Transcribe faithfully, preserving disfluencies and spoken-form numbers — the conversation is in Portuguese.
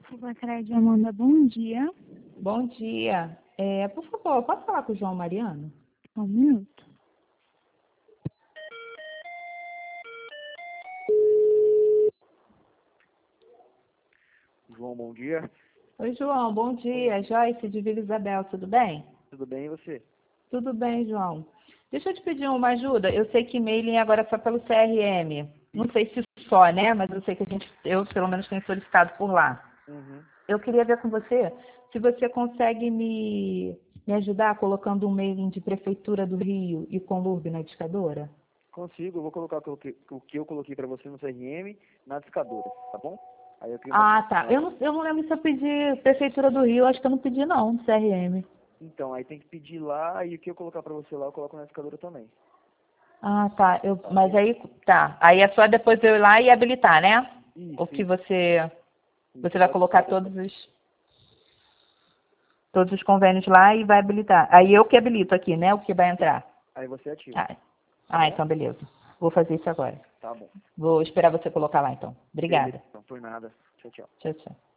Lacraide Amanda, bom dia. Bom dia. É, por favor, posso falar com o João Mariano? Um minuto. João, bom dia. Oi, João, bom dia. Joyce de Vila Isabel, tudo bem? Tudo bem e você? Tudo bem, João. Deixa eu te pedir uma ajuda. Eu sei que mailing agora é só pelo C R M. Não sei se só, né? Mas eu sei que a gente, eu pelo menos tenho solicitado por lá. Uhum. Eu queria ver com você se você consegue me, me ajudar colocando um mailing de Prefeitura do Rio e Conlurb na discadora. Consigo, eu vou colocar o que, o que eu coloquei para você no C R M na discadora, tá bom? Aí eu crio uma Ah, tá. Eu não, eu não lembro se eu pedi Prefeitura do Rio, acho que eu não pedi não, no C R M. Então, aí tem que pedir lá e o que eu colocar para você lá, eu coloco na discadora também. Ah, tá. Eu, mas aí, tá. Aí é só depois eu ir lá e habilitar, né? Isso, O que isso, você, isso. você vai colocar todos os, todos os convênios lá e vai habilitar. Aí eu que habilito aqui, né? O que vai entrar. Aí você ativa. Ah, ah então beleza. Vou fazer isso agora. Tá bom. Vou esperar você colocar lá, então. Obrigada. Beleza, não por nada. Tchau, tchau. Tchau, tchau.